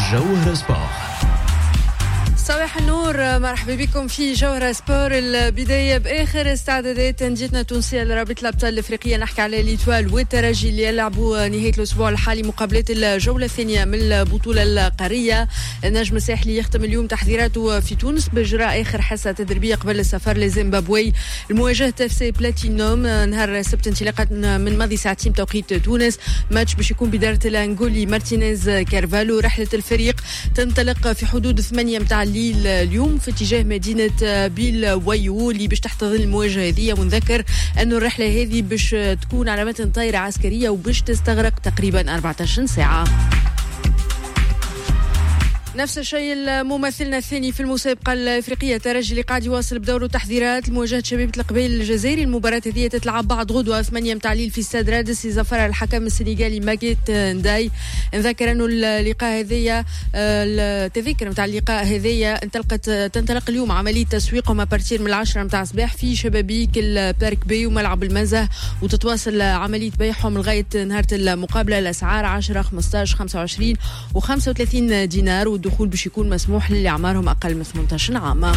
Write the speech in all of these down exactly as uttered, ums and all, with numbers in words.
جوهر سبور. صباح النور، مرحبا بكم في جوهر سبور. البداية بآخر استعدادات أنديتنا التونسية لرابطة الأبطال الأفريقية، نحكي على الإيتوال والترجي اللي يلعبوا نهاية الأسبوع الحالي مقابلات الجولة الثانية من البطولة القارية. النجم الساحلي يختم اليوم تحضيراته في تونس بإجراء آخر حصة تدريبية قبل السفر لزيمبابوي لمواجهة اف سي بلاتينوم نهار السبت انطلاقا من ماضي ساعتين بتوقيت تونس. ماتش باش يكون بإدارة الأنغولي مارتينيز كارفالو. رحلة الفريق تنطلق في حدود ثمانية متاع الليل اليوم في اتجاه مدينة بيل ويو اللي باش تحتضن المواجهة هذه. ونذكر أنه الرحلة هذه باش تكون على متن طائرة عسكرية وباش تستغرق تقريبا أربعة عشر ساعة. نفس الشيء ممثلنا الثاني في المسابقة الإفريقية الترجي اللي قاعد يواصل بدوره تحضيرات لمواجهة شبيبة القبيل الجزائري. المباراة هذه تتلعب بعد غدوة ثمانية متاع الليل في استاد رادس إذا فرع الحكم السنغالي ماجيت نداي. نذكر أنه اللقاء هذية التذكر متاع اللقاء هذية انطلقت تنطلق اليوم عملية تسويقهم أبارتير من العشرة متاع الصباح في شبابيك البارك بي وملعب المزه، وتتواصل عملية بيعهم لغاية نهار المقابلة. الأسعار عشرة خمسطاش خمسة وعشرين وخمسة وثلاثين دينار، والدخول باش يكون مسموح للي أعمارهم أقل من ثمانية عشر عام.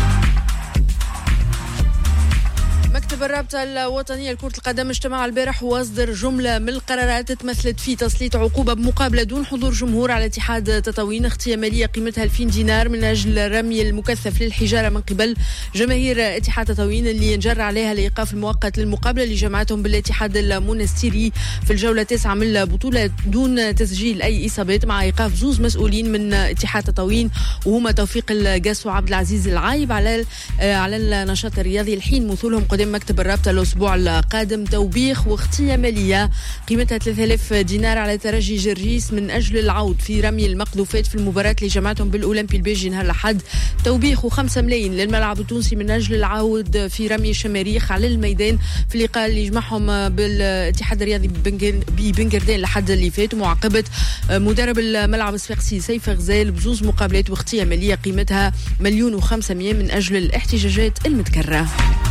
مكتب الرابطة الوطنية لكرة القدم اجتمع البارح واصدر جملة من القرارات تمثلت في تسليط عقوبة بمقابلة دون حضور جمهور على اتحاد تطاوين اختيار مالية قيمتها ألفين دينار من أجل الرمي المكثف للحجارة من قبل جماهير اتحاد تطاوين اللي ينجر عليها الإيقاف المؤقت للمقابلة اللي جمعتهم بالاتحاد المونستيري في الجولة التاسعة من البطولة دون تسجيل أي إصابات، مع إيقاف زوز مسؤولين من اتحاد تطاوين وهما توفيق القاس وعبد العزيز العايب على على النشاط الرياضي. الحين مثولهم قدام مكتب الرابطة الأسبوع القادم توبيخ واختيار مالية قيمتها ثلاثة آلاف دينار على ترجي جرجيس من أجل العود في رمي المقذوفات في المباراة اللي جمعتهم بالأولمبي البيجي نهار الأحد. توبيخ وخمسة ملايين للملعب التونسي من أجل العود في رمي الشماريخ على الميدان في اللقاء اللي جمعهم بالاتحاد الرياضي ببنجردين لحد اللي فات، ومعاقبة مدرب الملعب الصفاقسي سيف غزال بزوز مقابلات واختيار مالية قيمتها مليون وخمسمية من أجل الاحتجاجات المتكررة.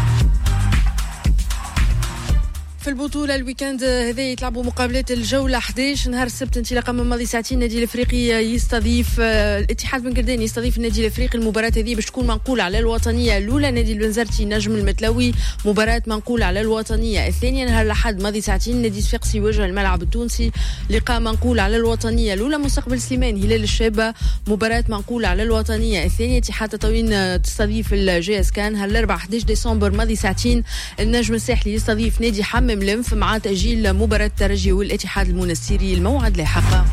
في البطولة الويكند هذا يتلعبوا مقابلات الجولة أحد عشر نهار السبت انطلاقا من ماضي ساعتين. النادي الافريقي يستضيف الاتحاد بن قردان يستضيف النادي الافريقي. المباراة هذه باش تكون منقولة على الوطنية الأولى نادي البنزرتي نجم المتلوي، مباراة منقولة على الوطنية الثانية نهار الأحد ماضي ساعتين نادي صفاقسي يواجه الملعب التونسي. لقاء منقول على الوطنية الأولى مستقبل سليمان هلال الشابة، مباراة منقولة على الوطنية الثانية اتحاد تطاوين تستضيف الجي اس كان نهار الأربعاء أحد عشر ديسمبر ماضي ساعتين. النجم الساحلي يستضيف نادي حمام ملنف مع تأجيل مباراة الترجي والاتحاد المونستيري الموعد لاحقا.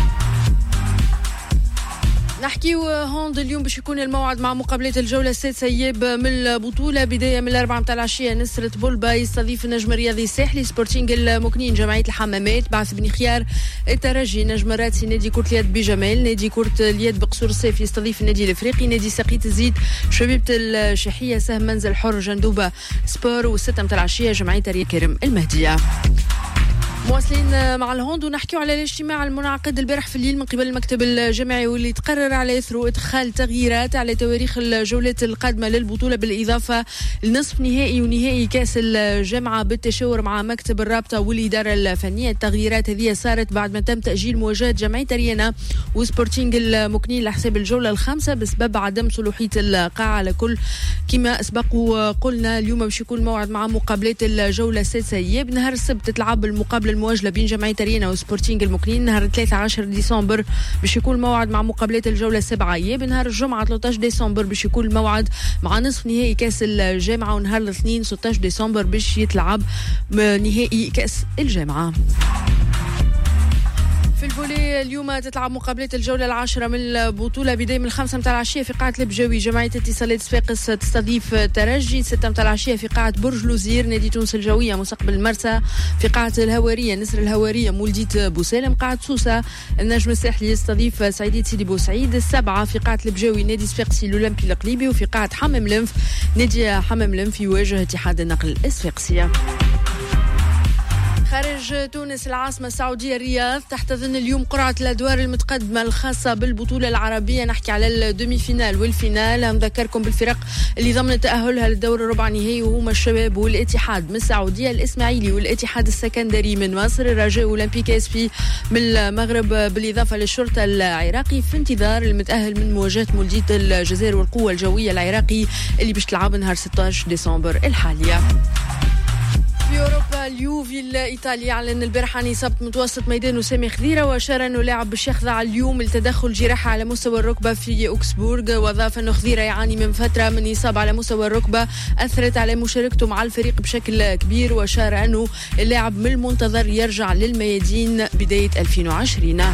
نحكيو هوند اليوم باش يكون الموعد مع مقابلات الجولة السادسة اياب من البطولة. بداية من الأربعة متاع العشية نسرة بولبا يستضيف النجم الرياضي الساحلي سبورتينغ المكنين جمعية الحمامات. بعث بن خيار الترجي نجم راتسي نادي كرة اليد بجمال. نادي كرة اليد بقصور الصيف يستضيف النادي الافريقي. نادي سقيت الزيت شبيبة الشحية سهم منزل حر جندوبة سبور. والستة متاع العشية جمعية رياض كرم المهدية. مواصلين مع الهوند ونحكيو على الاجتماع المنعقد البارح في الليل من قبل المكتب الجماعي واللي تقرر على اثره ادخال تغييرات على تواريخ الجولات القادمه للبطوله بالاضافه لنصف نهائي ونهائي كاس الجامعه بالتشاور مع مكتب الرابطه والاداره الفنيه. التغييرات هذه صارت بعد ما تم تاجيل مواجهه جمعيه ريانا وسبورتينغ المكنين لحساب الجوله الخامسه بسبب عدم صلوحيه القاعه على كل. كما اسبق وقلنا اليوم باش يكون الموعد مع مقابلات الجوله السادسه اياب. نهار السبت تلعب المقابله المواجهه بين جمعيه رينا وسبورتينغ المكنين نهار ثلاثة عشر ديسمبر باش يكون الموعد مع مقابلات الجوله السابعه اياب. نهار الجمعه ثلاثة عشر ديسمبر باش يكون الموعد مع نصف نهائي كاس الجامعه. ونهار الاثنين ستة عشر ديسمبر باش يتلعب نهائي كاس الجامعه. في الفولي اليوم تتلعب مقابلات الجولة العاشرة من البطولة بداية من الخمسة متاع العشية في قاعة البجاوي جمعية اتصالات صفاقس تستضيف ترجي. ستة متاع العشية في قاعة برج لوزير نادي تونس الجوية مستقبل مرسى. في قاعة الهوارية نسر الهوارية مولدية بوسالم. قاعة سوسة النجم الساحلي يستضيف سعيدية سيدي بوسعيد. السبعة في قاعة البجاوي نادي صفاقسي الأولمبي القليبي. وفي قاعة حمام لنف نادي حمام لنف يواجه اتحاد النقل الصفاقسي. خارج تونس العاصمة السعودية الرياض تحتضن اليوم قرعة الأدوار المتقدمة الخاصة بالبطولة العربية. نحكي على الدومي فينال والفينال. نذكركم بالفرق اللي ضمن تأهلها للدور الربع نهائي، وهما الشباب والاتحاد من السعودية، الإسماعيلي والاتحاد السكندري من مصر، الرجاء والأولمبيك اس بي من المغرب، بالإضافة للشرطة العراقي في انتظار المتأهل من مواجهة مولودية الجزائر والقوة الجوية العراقي اللي باش تلعب نهار ستة عشر ديسمبر الحالية. في أوروبا اليوفي الإيطالي أعلن البارحة عن إصابة متوسط ميدانه سامي خضيرة، وأشار أنه لاعب باش يخضع اليوم لتدخل جراحة على مستوى الركبة في أوكسبورغ، وأضاف أنه خضيرة يعاني من فترة من إصابة على مستوى الركبة أثرت على مشاركته مع الفريق بشكل كبير، وأشار أنه اللاعب من المنتظر يرجع للميادين بداية ألفين وعشرين.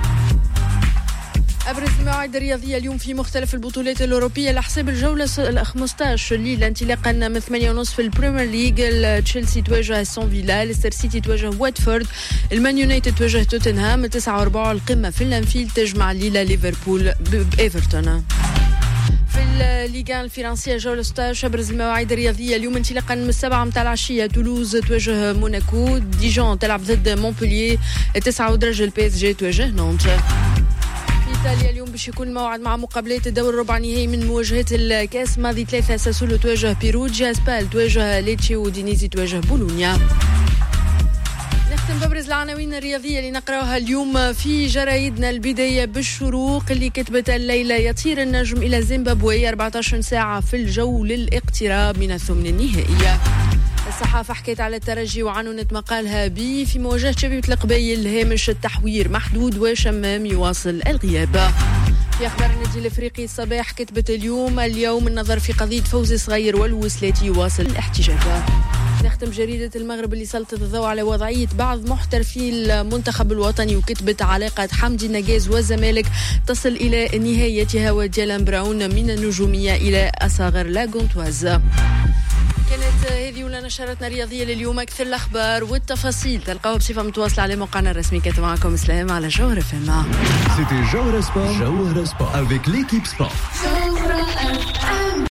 أبرز المواعيد الرياضية اليوم في مختلف البطولات الأوروبية لحساب الجولة الخمسطاش الليلة، انطلاقا من ثمانية ونصف في البريمير ليج. تشيلسي تواجه أستون فيلا، ليستر سيتي تواجه واتفورد، المان يونايتد تواجه توتنهام. التسعة وربع القمة في الأنفيلد تجمع الليلة ليفربول بإيفرتون. في الليغان الفرنسية جولة ستة عشر أبرز المواعيد الرياضية اليوم انطلاقا من السبعة متاع العشية. تولوز تواجه موناكو، ديجون تلعب ضد مونبولييه، التسعة ودرجة البي اس جي تواجه نونت. إيطاليا اليوم باش يكون الموعد مع مقابلات الدور الربع نهائي من مواجهة الكاس. ماضي ثلاثة ساسولو تواجه بيروجيا، سبال تواجه ليتشي، ودينيزي تواجه بولونيا. نختم بابرز العناوين الرياضية اللي نقراها اليوم في جرايدنا. البداية بالشروق اللي كتبت الليلة: يطير النجم إلى زيمبابوي أربعة عشر ساعة في الجو للاقتراب من الثمن النهائية. الصحافة حكيت على الترجي وعنونت مقالها بي في مواجهة شبيبة القبيل، هامش التحوير محدود وشمام يواصل الغياب. في أخبار النادي الأفريقي الصباح كتبت اليوم: اليوم النظر في قضية فوزي صغير والوسلاتي يواصل الاحتجاجات. نختم جريدة المغرب اللي سلطت الضوء على وضعية بعض محترفي المنتخب الوطني، وكتبت علاقة حمدي النجاز والزمالك تصل إلى نهايتها، وديالان براون من النجومية إلى أصاغر لاغونتواز. كانت هذه ولا نشرتنا الرياضية لليوم. أكثر الأخبار والتفاصيل تلقاوها بصفة متواصلة على موقعنا الرسمي. كانت معكم سلام على جوهر اف ام. C'était Jawhara Sport, Jawhara Sport avec l'équipe sport.